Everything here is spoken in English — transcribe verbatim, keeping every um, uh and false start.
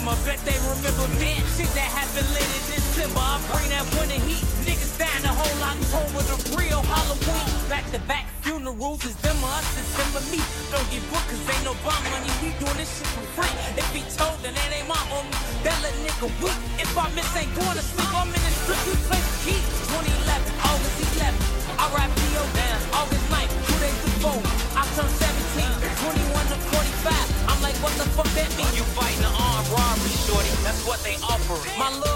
December. Bet they remember me. Shit that happened late in December. I bring that winter heat. Niggas dying the whole October, the real Halloween. Back to back funerals is them or us, December me. Don't get booked cause ain't no bomb money. We doing this shit for free. If he told, then that ain't my homie. That little nigga weak. If I miss ain't going to sleep, I'm in the strip, you play the key. twenty eleven, August eleventh. I rap P O down, August ninth, two days before. I turned seventeen, twenty-one to forty-five. I'm like, what the fuck that mean? You fighting the armed robbery, shorty. That's what they offer. My little